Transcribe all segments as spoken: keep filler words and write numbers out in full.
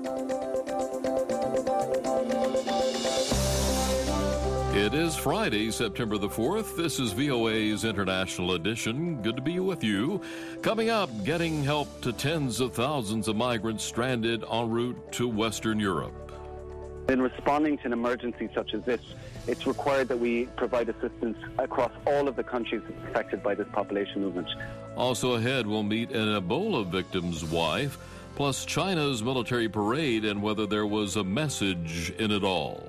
It is Friday, September the fourth. This is V O A's International Edition. Good to be with you. Coming up, getting help to tens of thousands of migrants stranded en route to Western Europe. In responding to an emergency such as this, it's required that we provide assistance across all of the countries affected by this population movement. Also ahead, we'll meet an Ebola victim's wife, plus China's military parade and whether there was a message in it all.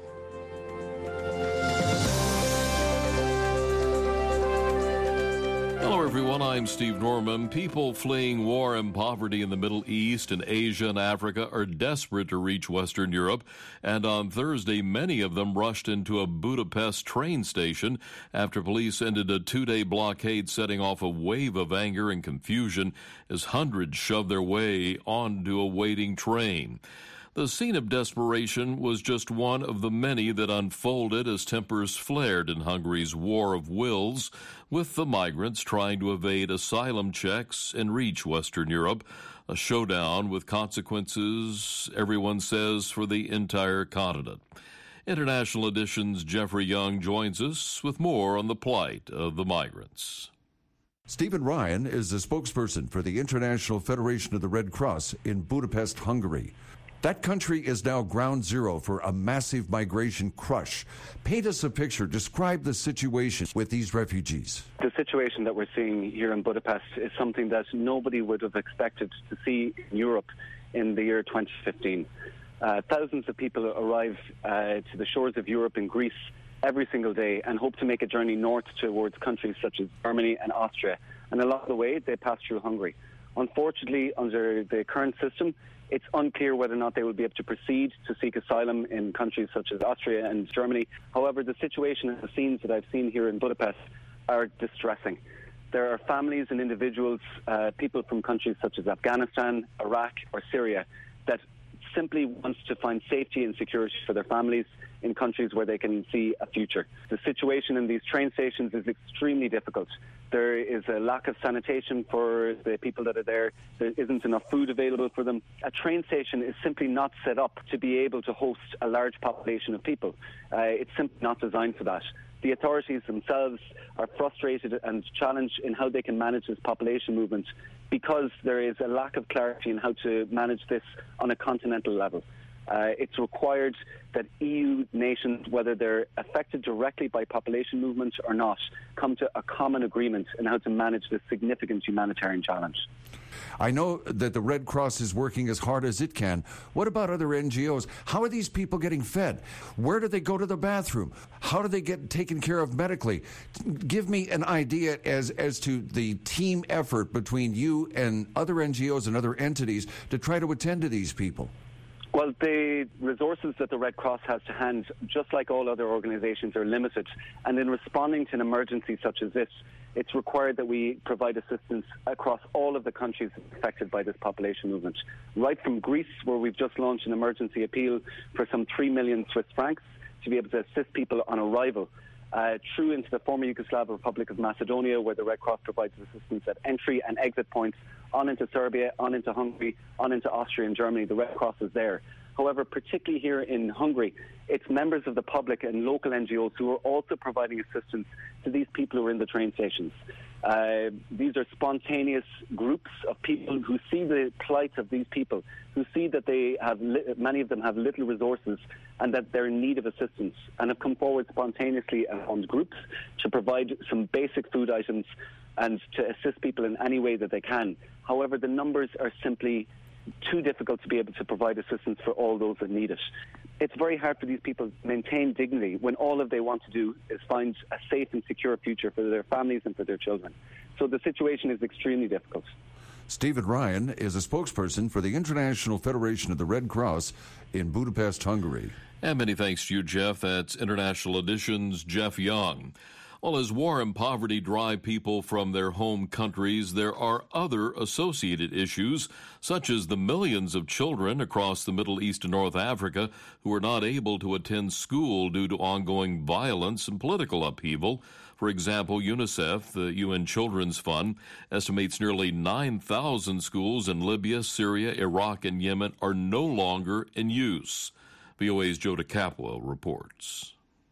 Hello, everyone. I'm Steve Norman. People fleeing war and poverty in the Middle East and Asia and Africa are desperate to reach Western Europe. And on Thursday, many of them rushed into a Budapest train station after police ended a two-day blockade, setting off a wave of anger and confusion as hundreds shoved their way onto a waiting train. The scene of desperation was just one of the many that unfolded as tempers flared in Hungary's war of wills, with the migrants trying to evade asylum checks and reach Western Europe, a showdown with consequences, everyone says, for the entire continent. International Edition's Jeffrey Young joins us with more on the plight of the migrants. Stephen Ryan is the spokesperson for the International Federation of the Red Cross in Budapest, Hungary. That country is now ground zero for a massive migration crush. Paint us a picture. Describe the situation with these refugees. The situation that we're seeing here in Budapest is something that nobody would have expected to see in Europe in the year twenty fifteen. Uh, thousands of people arrive uh, to the shores of Europe in Greece every single day and hope to make a journey north towards countries such as Germany and Austria. And along the way, they pass through Hungary. Unfortunately, under the current system, it's unclear whether or not they will be able to proceed to seek asylum in countries such as Austria and Germany. However, the situation and the scenes that I've seen here in Budapest are distressing. There are families and individuals, uh, people from countries such as Afghanistan, Iraq or Syria, that simply want to find safety and security for their families in countries where they can see a future. The situation in these train stations is extremely difficult. There is a lack of sanitation for the people that are there. There isn't enough food available for them. A train station is simply not set up to be able to host a large population of people. Uh, it's simply not designed for that. The authorities themselves are frustrated and challenged in how they can manage this population movement because there is a lack of clarity in how to manage this on a continental level. Uh, it's required that E U nations, whether they're affected directly by population movements or not, come to a common agreement in how to manage this significant humanitarian challenge. I know that the Red Cross is working as hard as it can. What about other N G Os? How are these people getting fed? Where do they go to the bathroom? How do they get taken care of medically? Give me an idea as, as to the team effort between you and other N G Os and other entities to try to attend to these people. Well, the resources that the Red Cross has to hand, just like all other organisations, are limited. And in responding to an emergency such as this, it's required that we provide assistance across all of the countries affected by this population movement. Right from Greece, where we've just launched an emergency appeal for some three million Swiss francs to be able to assist people on arrival. Uh, through into the former Yugoslav Republic of Macedonia, where the Red Cross provides assistance at entry and exit points, on into Serbia, on into Hungary, on into Austria and Germany. The Red Cross is there. However, particularly here in Hungary, it's members of the public and local N G Os who are also providing assistance to these people who are in the train stations. Uh, these are spontaneous groups of people who see the plight of these people, who see that they have li- many of them have little resources and that they're in need of assistance, and have come forward spontaneously and formed groups to provide some basic food items and to assist people in any way that they can. However, the numbers are simply too difficult to be able to provide assistance for all those that need it. It's very hard for these people to maintain dignity when all of they want to do is find a safe and secure future for their families and for their children. So the situation is extremely difficult. Stephen Ryan is a spokesperson for the International Federation of the Red Cross in Budapest, Hungary. And many thanks to you, Jeff. That's International Edition's Jeff Young. Well, as war and poverty drive people from their home countries, there are other associated issues, such as the millions of children across the Middle East and North Africa who are not able to attend school due to ongoing violence and political upheaval. For example, UNICEF, the U N Children's Fund, estimates nearly nine thousand schools in Libya, Syria, Iraq, and Yemen are no longer in use. V O A's Joe DeCapua reports.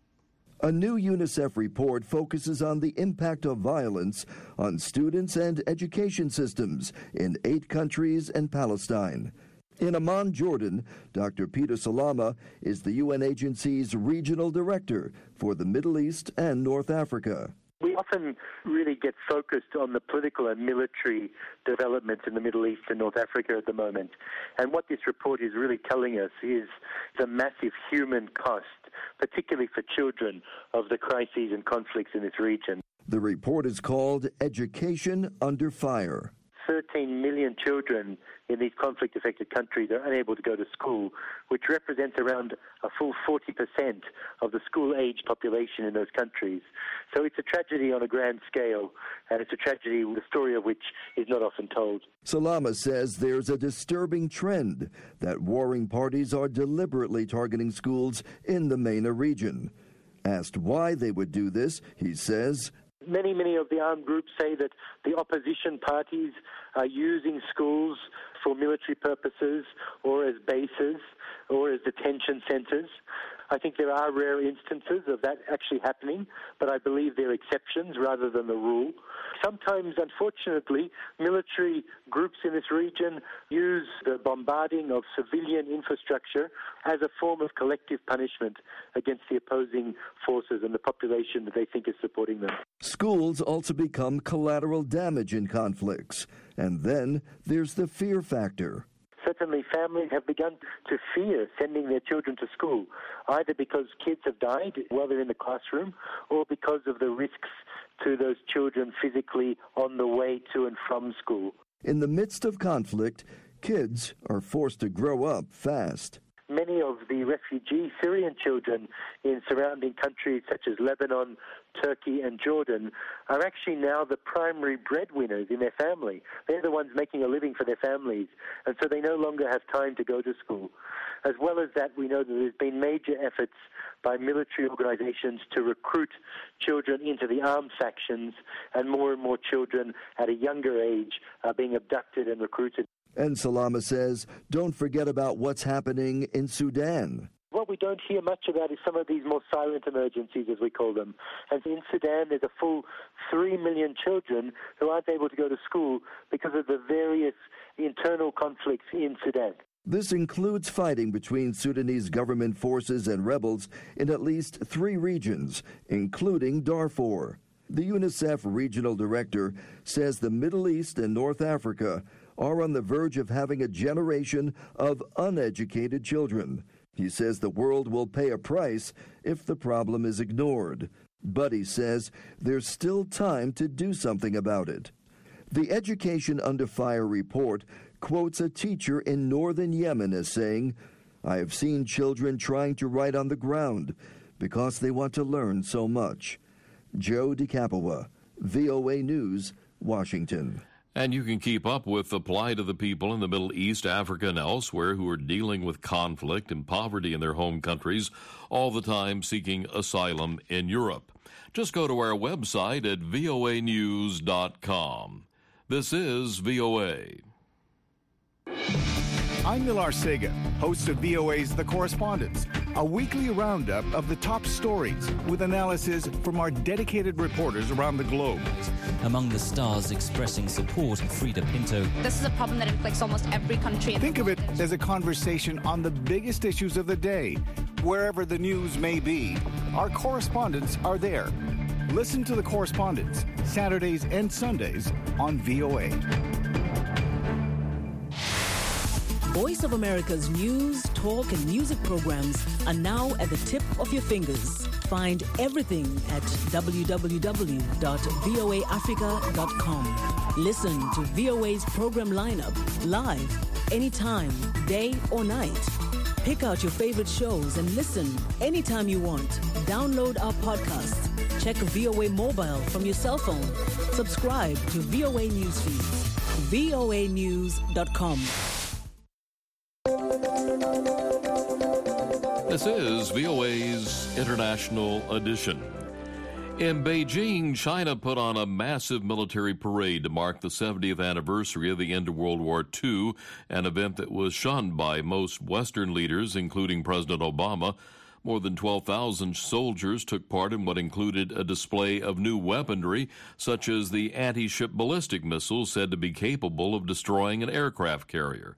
A new UNICEF report focuses on the impact of violence on students and education systems in eight countries and Palestine. In Amman, Jordan, Doctor Peter Salama is the U N agency's regional director for the Middle East and North Africa. We often really get focused on the political and military developments in the Middle East and North Africa at the moment. And what this report is really telling us is the massive human cost, particularly for children, of the crises and conflicts in this region. The report is called Education Under Fire. thirteen million children in these conflict-affected countries are unable to go to school, which represents around a full forty percent of the school-age population in those countries. So it's a tragedy on a grand scale, and it's a tragedy, the story of which is not often told. Salama says there's a disturbing trend that warring parties are deliberately targeting schools in the MENA region. Asked why they would do this, he says, Many, many of the armed groups say that the opposition parties are using schools for military purposes or as bases or as detention centers. I think there are rare instances of that actually happening, but I believe they're exceptions rather than the rule. Sometimes, unfortunately, military groups in this region use the bombarding of civilian infrastructure as a form of collective punishment against the opposing forces and the population that they think is supporting them. Schools also become collateral damage in conflicts. And then there's the fear factor. Certainly, families have begun to fear sending their children to school, either because kids have died while they're in the classroom or because of the risks to those children physically on the way to and from school. In the midst of conflict, kids are forced to grow up fast. Many of the refugee Syrian children in surrounding countries such as Lebanon, Turkey, and Jordan are actually now the primary breadwinners in their family. They're the ones making a living for their families, and so they no longer have time to go to school. As well as that, we know that there's been major efforts by military organizations to recruit children into the armed factions, and more and more children at a younger age are being abducted and recruited. And Salama says, don't forget about what's happening in Sudan. What we don't hear much about is some of these more silent emergencies, as we call them. And in Sudan, there's a full three million children who aren't able to go to school because of the various internal conflicts in Sudan. This includes fighting between Sudanese government forces and rebels in at least three regions, including Darfur. The UNICEF regional director says the Middle East and North Africa are on the verge of having a generation of uneducated children. He says the world will pay a price if the problem is ignored. But he says there's still time to do something about it. The Education Under Fire report quotes a teacher in northern Yemen as saying, I have seen children trying to write on the ground because they want to learn so much. Joe DeCapua, V O A News, Washington. And you can keep up with the plight of the people in the Middle East, Africa, and elsewhere who are dealing with conflict and poverty in their home countries, all the time seeking asylum in Europe. Just go to our website at V O A news dot com. This is V O A. I'm Millar Sega, host of V O A's The Correspondents, a weekly roundup of the top stories with analysis from our dedicated reporters around the globe. Among the stars expressing support, Frida Pinto. This is a problem that afflicts almost every country. Think of it as a conversation on the biggest issues of the day, wherever the news may be. Our correspondents are there. Listen to The Correspondents, Saturdays and Sundays on V O A. Voice of America's news, talk, and music programs are now at the tip of your fingers. Find everything at w w w dot v o a africa dot com. Listen to V O A's program lineup live, anytime, day or night. Pick out your favorite shows and listen anytime you want. Download our podcast. Check V O A Mobile from your cell phone. Subscribe to V O A News Feeds. V O A news dot com. This is V O A's International Edition. In Beijing, China put on a massive military parade to mark the seventieth anniversary of the end of World War Two, an event that was shunned by most Western leaders, including President Obama. More than twelve thousand soldiers took part in what included a display of new weaponry, such as the anti-ship ballistic missile said to be capable of destroying an aircraft carrier.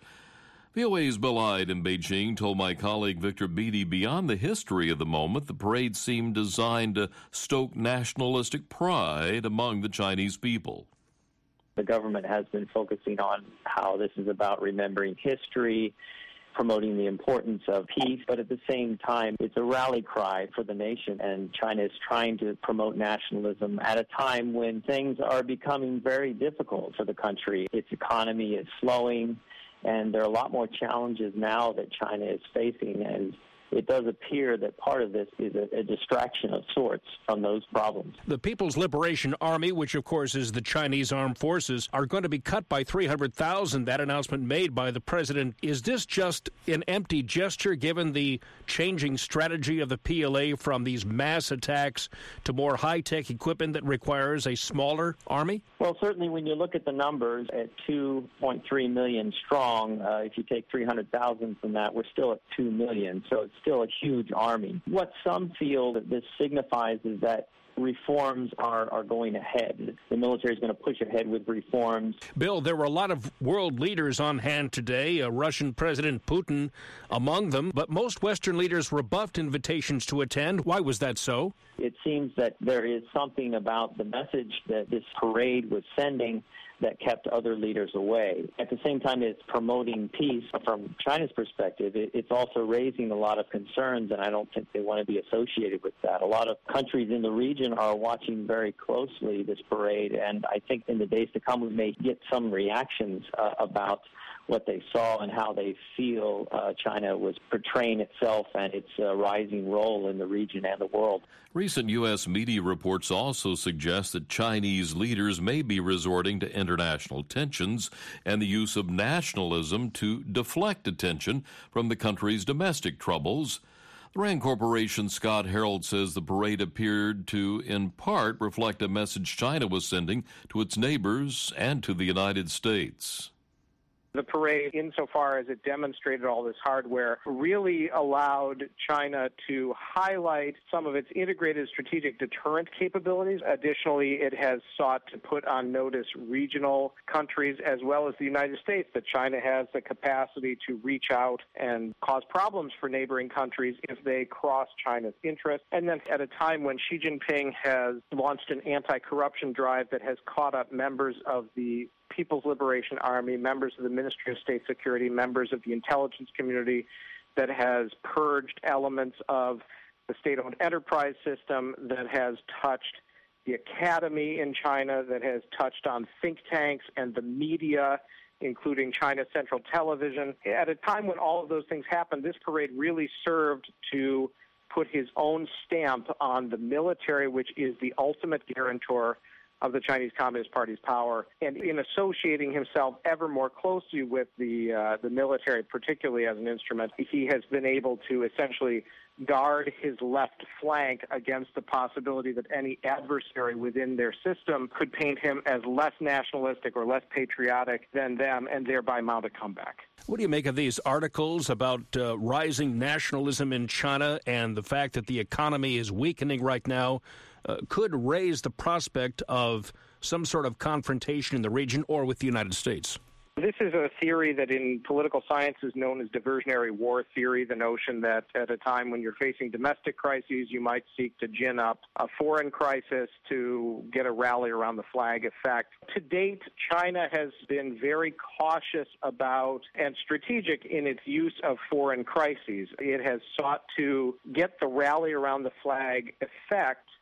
V O A's Bill Ide in Beijing told my colleague Victor Beattie beyond the history of the moment, the parade seemed designed to stoke nationalistic pride among the Chinese people. The government has been focusing on how this is about remembering history, promoting the importance of peace, but at the same time, it's a rally cry for the nation, and China is trying to promote nationalism at a time when things are becoming very difficult for the country. Its economy is slowing, and there are a lot more challenges now that China is facing, and it does appear that part of this is a, a distraction of sorts from those problems. The People's Liberation Army, which of course is the Chinese armed forces, are going to be cut by three hundred thousand, that announcement made by the president. Is this just an empty gesture given the changing strategy of the P L A from these mass attacks to more high-tech equipment that requires a smaller army? Well, certainly when you look at the numbers at two point three million strong, uh, if you take three hundred thousand from that, we're still at two million. So it's still a huge army. What some feel that this signifies is that reforms are, are going ahead. The military is going to push ahead with reforms. Bill, there were a lot of world leaders on hand today, uh, Russian President Putin among them, but most Western leaders rebuffed invitations to attend. Why was that so? It seems that there is something about the message that this parade was sending that kept other leaders away. At the same time, it's promoting peace. From China's perspective, it's also raising a lot of concerns, and I don't think they want to be associated with that. A lot of countries in the region are watching very closely this parade, and I think in the days to come we may get some reactions uh, about what they saw and how they feel uh, China was portraying itself and its uh, rising role in the region and the world. Recent U S media reports also suggest that Chinese leaders may be resorting to international tensions and the use of nationalism to deflect attention from the country's domestic troubles. The RAND Corporation's Scott Harold says the parade appeared to, in part, reflect a message China was sending to its neighbors and to the United States. The parade, insofar as it demonstrated all this hardware, really allowed China to highlight some of its integrated strategic deterrent capabilities. Additionally, it has sought to put on notice regional countries as well as the United States that China has the capacity to reach out and cause problems for neighboring countries if they cross China's interests. And then at a time when Xi Jinping has launched an anti-corruption drive that has caught up members of the People's Liberation Army, members of the Ministry of State Security, members of the intelligence community, that has purged elements of the state-owned enterprise system, that has touched the academy in China, that has touched on think tanks and the media, including China Central Television. At a time when all of those things happened, this parade really served to put his own stamp on the military, which is the ultimate guarantor of the Chinese Communist Party's power, and in associating himself ever more closely with the uh, the military, particularly as an instrument, he has been able to essentially guard his left flank against the possibility that any adversary within their system could paint him as less nationalistic or less patriotic than them and thereby mount a comeback. What do you make of these articles about uh, rising nationalism in China and the fact that the economy is weakening right now? Uh, could raise the prospect of some sort of confrontation in the region or with the United States? This is a theory that in political science is known as diversionary war theory, the notion that at a time when you're facing domestic crises, you might seek to gin up a foreign crisis to get a rally around the flag effect. To date, China has been very cautious about and strategic in its use of foreign crises. It has sought to get the rally around the flag effect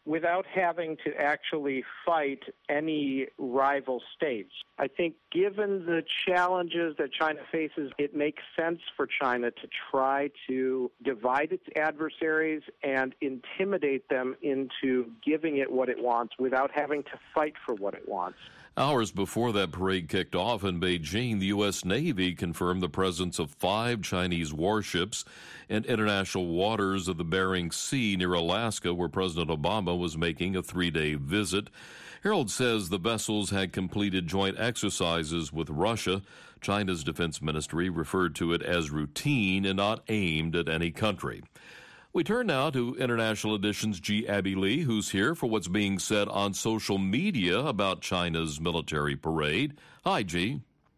without having to actually fight any rival states. I think given the challenges that China faces, it makes sense for China to try to divide its adversaries and intimidate them into giving it what it wants without having to fight for what it wants. Hours before that parade kicked off in Beijing, the U S. Navy confirmed the presence of five Chinese warships in international waters of the Bering Sea near Alaska, where President Obama was making a three-day visit. Herald says the vessels had completed joint exercises with Russia. China's defense ministry referred to it as routine and not aimed at any country. We turn now to International Edition's G. Abby Lee, who's here for what's being said on social media about China's military parade. Hi, G.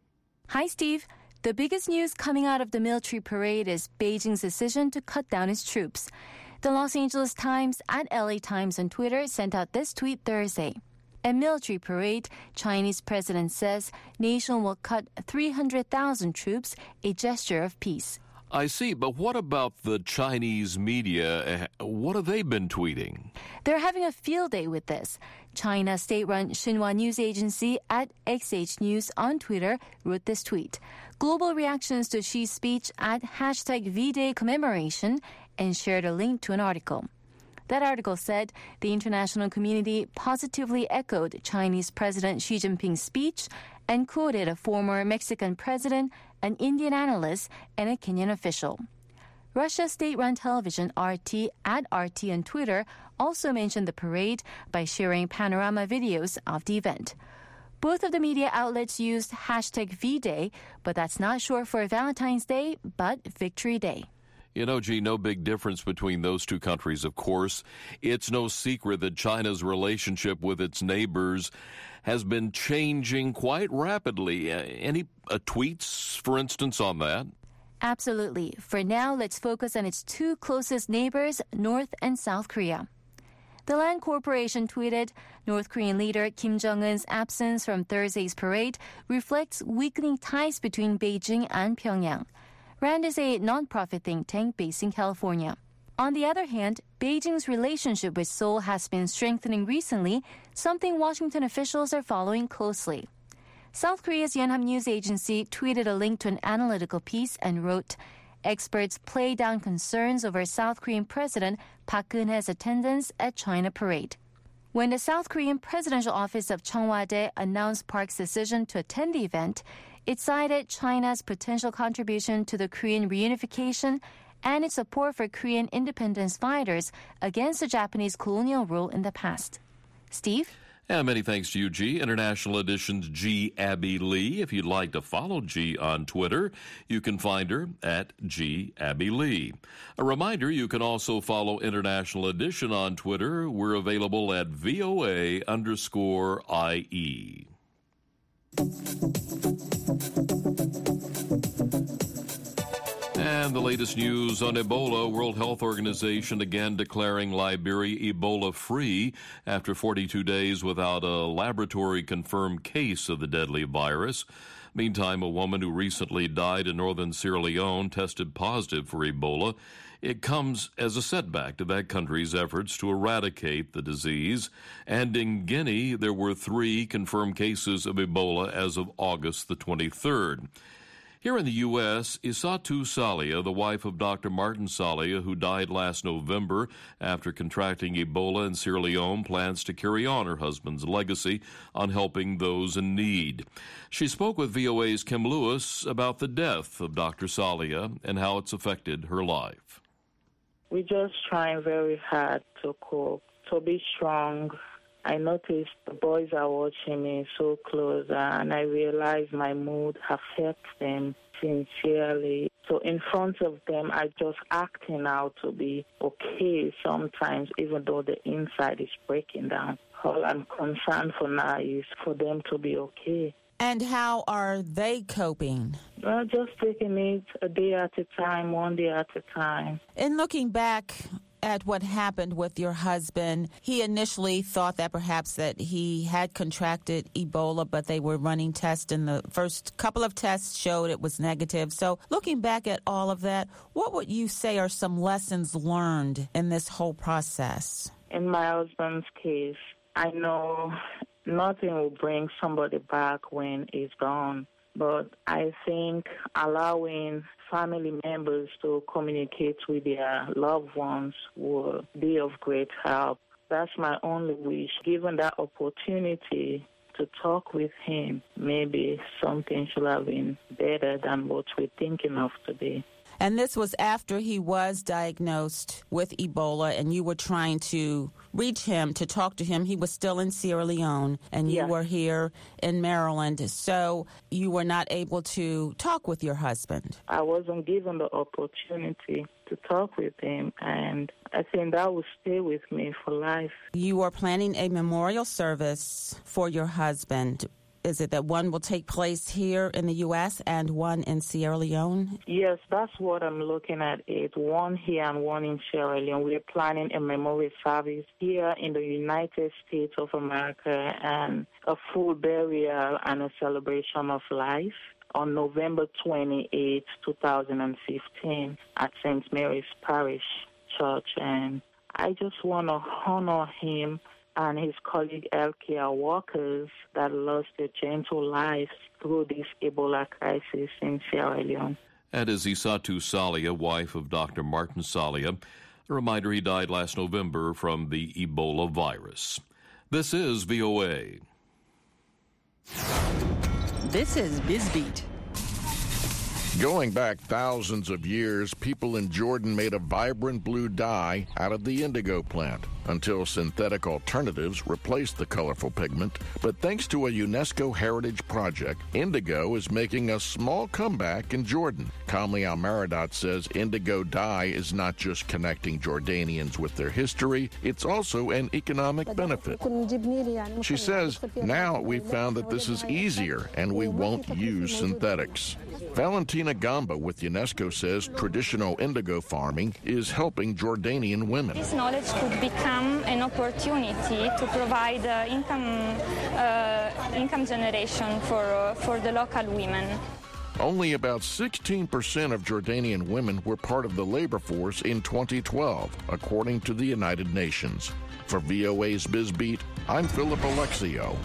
Hi, Steve. The biggest news coming out of the military parade is Beijing's decision to cut down its troops. The Los Angeles Times and L A Times on Twitter sent out this tweet Thursday. At military parade, Chinese president says nation will cut three hundred thousand troops, a gesture of peace. I see, but what about the Chinese media? What have they been tweeting? They're having a field day with this. China state-run Xinhua news agency at X H News on Twitter wrote this tweet. Global reactions to Xi's speech at hashtag V-Day commemoration and shared a link to an article. That article said the international community positively echoed Chinese President Xi Jinping's speech and quoted a former Mexican president, an Indian analyst, and a Kenyan official. Russia's state-run television R T at R T on Twitter also mentioned the parade by sharing panorama videos of the event. Both of the media outlets used hashtag V-Day, but that's not short for Valentine's Day, but Victory Day. You know, G, no big difference between those two countries, of course. It's no secret that China's relationship with its neighbors has been changing quite rapidly. Uh, any uh, tweets, for instance, on that? Absolutely. For now, let's focus on its two closest neighbors, North and South Korea. The Land Corporation tweeted, North Korean leader Kim Jong-un's absence from Thursday's parade reflects weakening ties between Beijing and Pyongyang. RAND is a nonprofit think tank based in California. On the other hand, Beijing's relationship with Seoul has been strengthening recently, something Washington officials are following closely. South Korea's Yonhap News Agency tweeted a link to an analytical piece and wrote, experts play down concerns over South Korean President Park Geun-hye's attendance at China Parade. When the South Korean Presidential Office of Cheong Wa-dae announced Park's decision to attend the event, it cited China's potential contribution to the Korean reunification and its support for Korean independence fighters against the Japanese colonial rule in the past. Steve? And many thanks to you, G. International Edition's G. Abby Lee. If you'd like to follow G on Twitter, you can find her at G. Abby Lee. A reminder, you can also follow International Edition on Twitter. We're available at VOA underscore IE. And the latest news on Ebola. World Health Organization again declaring Liberia Ebola-free after forty-two days without a laboratory-confirmed case of the deadly virus. Meantime, a woman who recently died in northern Sierra Leone tested positive for Ebola. It comes as a setback to that country's efforts to eradicate the disease. And in Guinea, there were three confirmed cases of Ebola as of August the twenty-third. Here in the U S, Isatu Salia, the wife of Doctor Martin Salia, who died last November after contracting Ebola in Sierra Leone, plans to carry on her husband's legacy on helping those in need. She spoke with V O A's Kim Lewis about the death of Doctor Salia and how it's affected her life. We're just trying very hard to cope, to be strong. I noticed the boys are watching me so close, and I realize my mood affects them sincerely. So in front of them, I just acting out to be okay sometimes, even though the inside is breaking down. All I'm concerned for now is for them to be okay. And how are they coping? Well, just taking it a day at a time, one day at a time. In looking back at what happened with your husband, he initially thought that perhaps that he had contracted Ebola, but they were running tests, and the first couple of tests showed it was negative. So looking back at all of that, what would you say are some lessons learned in this whole process? In my husband's case, I know nothing will bring somebody back when he's gone. But I think allowing family members to communicate with their loved ones will be of great help. That's my only wish. Given that opportunity to talk with him, maybe something should have been better than what we're thinking of today. And this was after he was diagnosed with Ebola, and you were trying to reach him, to talk to him. He was still in Sierra Leone, and you yes. were here in Maryland. So you were not able to talk with your husband. I wasn't given the opportunity to talk with him, and I think that will stay with me for life. You are planning a memorial service for your husband. Is it that one will take place here in the U S and one in Sierra Leone? Yes, that's what I'm looking at. It one here and one in Sierra Leone. We're planning a memorial service here in the United States of America and a full burial and a celebration of life on November twenty-eighth, twenty fifteen at Saint Mary's Parish Church. And I just want to honor him and his colleague healthcare workers that lost their gentle lives through this Ebola crisis in Sierra Leone. And is Isatu Salia, wife of Doctor Martin Salia. A reminder, he died last November from the Ebola virus. This is V O A. This is BizBeat. Going back thousands of years, people in Jordan made a vibrant blue dye out of the indigo plant until synthetic alternatives replaced the colorful pigment. But thanks to a UNESCO heritage project, indigo is making a small comeback in Jordan. Kamli Almaradat says indigo dye is not just connecting Jordanians with their history, it's also an economic benefit. She says, now we've found that this is easier and we won't use synthetics. Valentina Gamba with UNESCO says traditional indigo farming is helping Jordanian women. This knowledge could become an opportunity to provide uh, income uh, income generation for uh, for the local women. Only about sixteen percent of Jordanian women were part of the labor force in twenty twelve, according to the United Nations. For V O A's BizBeat, I'm Philip Alexio.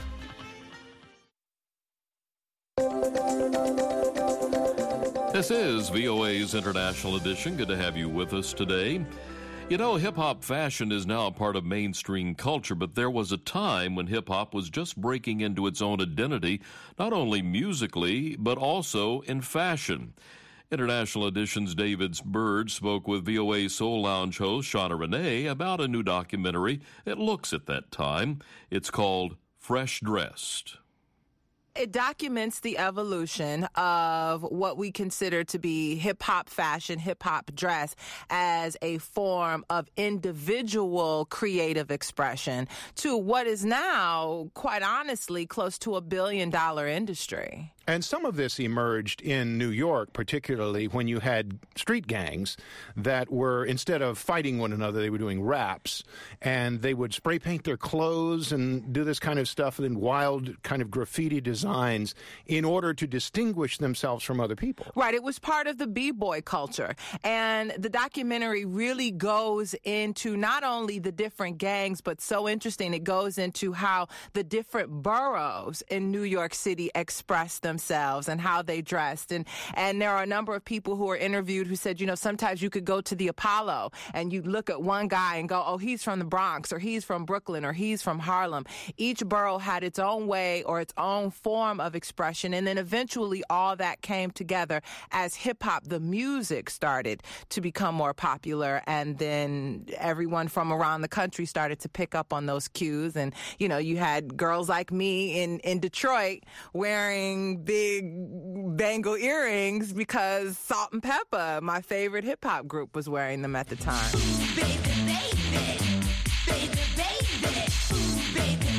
This is V O A's International Edition. Good to have you with us today. You know, hip-hop fashion is now a part of mainstream culture, but there was a time when hip-hop was just breaking into its own identity, not only musically, but also in fashion. International Edition's David Bird spoke with V O A Soul Lounge host Shauna Renee about a new documentary that looks at that time. It's called Fresh Dressed. It documents the evolution of what we consider to be hip-hop fashion, hip-hop dress, as a form of individual creative expression to what is now, quite honestly, close to a billion-dollar industry. And some of this emerged in New York, particularly when you had street gangs that were, instead of fighting one another, they were doing raps. And they would spray paint their clothes and do this kind of stuff in wild kind of graffiti designs in order to distinguish themselves from other people. Right. It was part of the b-boy culture. And the documentary really goes into not only the different gangs, but so interesting, it goes into how the different boroughs in New York City express themselves. themselves and how they dressed. And, and there are a number of people who were interviewed who said, you know, sometimes you could go to the Apollo and you'd look at one guy and go, oh, he's from the Bronx, or he's from Brooklyn, or he's from Harlem. Each borough had its own way or its own form of expression. And then eventually all that came together as hip-hop, the music, started to become more popular. And then everyone from around the country started to pick up on those cues. And, you know, you had girls like me in, in Detroit wearing big bangle earrings because Salt and Pepper, my favorite hip-hop group, was wearing them at the time. Baby, baby, baby, baby, baby,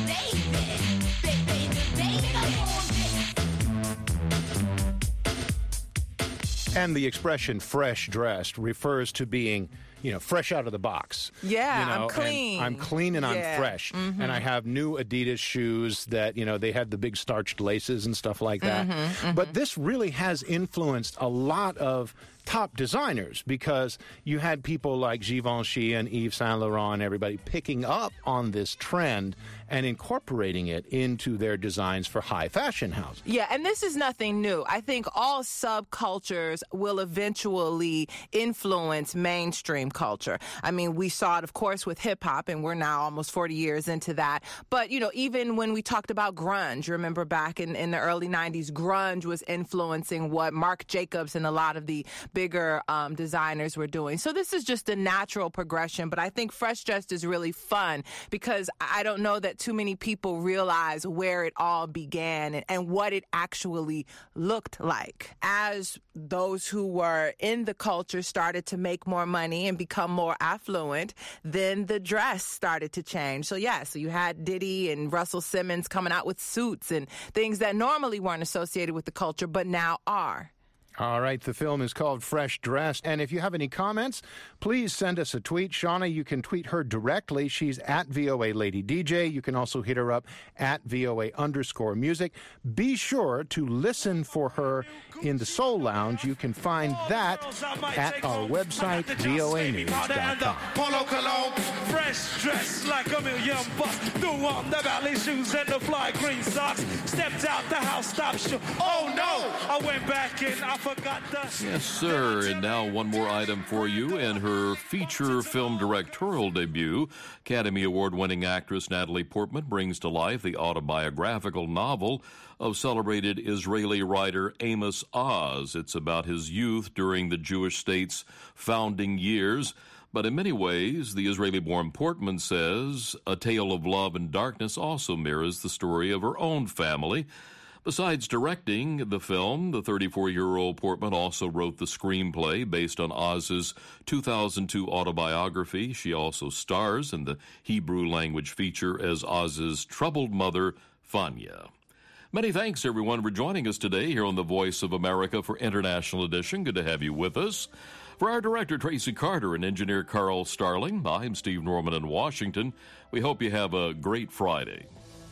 And the expression fresh dressed refers to being you know, fresh out of the box. Yeah, you know, I'm clean. And I'm clean and yeah. I'm fresh. Mm-hmm. And I have new Adidas shoes that, you know, they had the big starched laces and stuff like that. Mm-hmm, mm-hmm. But this really has influenced a lot of top designers, because you had people like Givenchy and Yves Saint Laurent and everybody picking up on this trend and incorporating it into their designs for high fashion houses. Yeah, and this is nothing new. I think all subcultures will eventually influence mainstream culture. I mean, we saw it, of course, with hip-hop, and we're now almost forty years into that. But, you know, even when we talked about grunge, remember back in, in the early nineties, grunge was influencing what Marc Jacobs and a lot of the bigger um, designers were doing. So this is just a natural progression. But I think Fresh Dressed is really fun, because I don't know that too many people realize where it all began and, and what it actually looked like. As those who were in the culture started to make more money and become more affluent, then the dress started to change. So yeah, so you had Diddy and Russell Simmons coming out with suits and things that normally weren't associated with the culture, but now are. All right, the film is called Fresh Dressed. And if you have any comments, please send us a tweet. Shauna, you can tweet her directly. She's at V O A Lady D J. You can also hit her up at V O A underscore music. Be sure to listen for her in the Soul Lounge. You can find that at our website, V O A news dot com. Polo cologne, fresh dressed like a million bucks. Threw on the ballet shoes and the fly green socks. Stepped out the house, stopped short. Oh no, I went back in, I forgot the... Yes, sir. And now one more item for you. In her feature film directorial debut, Academy Award-winning actress Natalie Portman brings to life the autobiographical novel of celebrated Israeli writer Amos Oz. It's about his youth during the Jewish state's founding years. But in many ways, the Israeli-born Portman says A Tale of Love and Darkness also mirrors the story of her own family. Besides directing the film, the thirty-four-year-old Portman also wrote the screenplay based on Oz's two thousand two autobiography. She also stars in the Hebrew-language feature as Oz's troubled mother, Fanya. Many thanks, everyone, for joining us today here on The Voice of America for International Edition. Good to have you with us. For our director, Tracy Carter, and engineer Carl Starling, I'm Steve Norman in Washington. We hope you have a great Friday.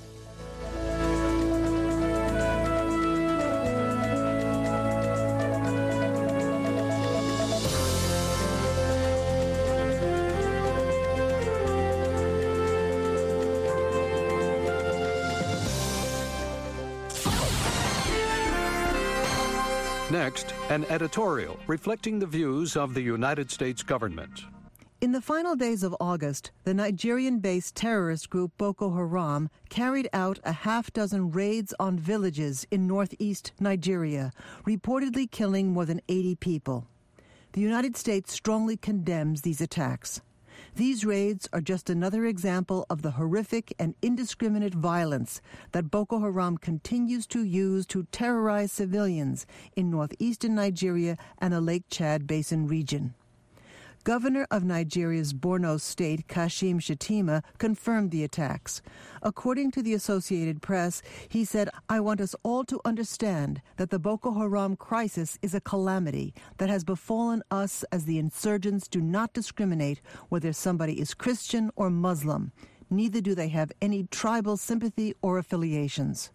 Next, an editorial reflecting the views of the United States government. In the final days of August, the Nigerian-based terrorist group Boko Haram carried out a half dozen raids on villages in northeast Nigeria, reportedly killing more than eighty people. The United States strongly condemns these attacks. These raids are just another example of the horrific and indiscriminate violence that Boko Haram continues to use to terrorize civilians in northeastern Nigeria and the Lake Chad Basin region. Governor of Nigeria's Borno State, Kashim Shettima, confirmed the attacks. According to the Associated Press, he said, "I want us all to understand that the Boko Haram crisis is a calamity that has befallen us, as the insurgents do not discriminate whether somebody is Christian or Muslim. Neither do they have any tribal sympathy or affiliations."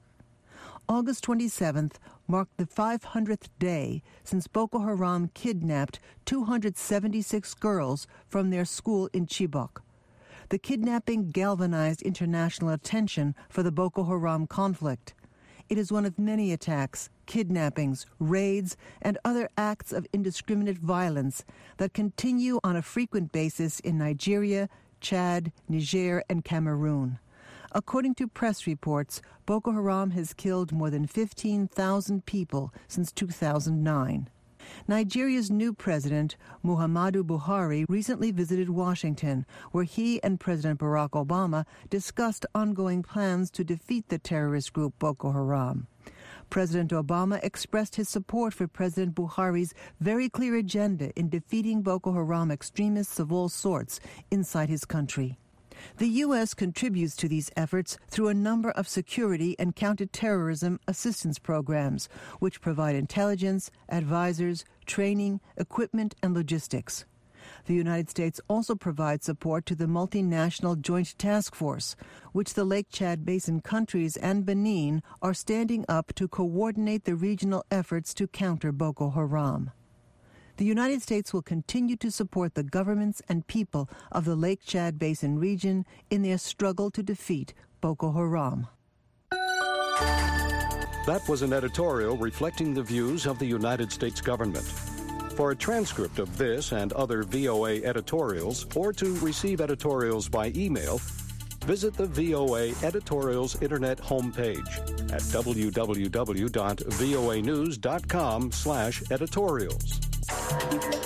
August twenty-seventh marked the five hundredth day since Boko Haram kidnapped two hundred seventy-six girls from their school in Chibok. The kidnapping galvanized international attention for the Boko Haram conflict. It is one of many attacks, kidnappings, raids, and other acts of indiscriminate violence that continue on a frequent basis in Nigeria, Chad, Niger, and Cameroon. According to press reports, Boko Haram has killed more than fifteen thousand people since two thousand nine. Nigeria's new president, Muhammadu Buhari, recently visited Washington, where he and President Barack Obama discussed ongoing plans to defeat the terrorist group Boko Haram. President Obama expressed his support for President Buhari's very clear agenda in defeating Boko Haram extremists of all sorts inside his country. The U S contributes to these efforts through a number of security and counterterrorism assistance programs, which provide intelligence, advisors, training, equipment, and logistics. The United States also provides support to the multinational Joint Task Force, which the Lake Chad Basin countries and Benin are standing up to coordinate the regional efforts to counter Boko Haram. The United States will continue to support the governments and people of the Lake Chad Basin region in their struggle to defeat Boko Haram. That was an editorial reflecting the views of the United States government. For a transcript of this and other V O A editorials, or to receive editorials by email, visit the V O A Editorials Internet homepage at w w w dot v o a news dot com slash editorials.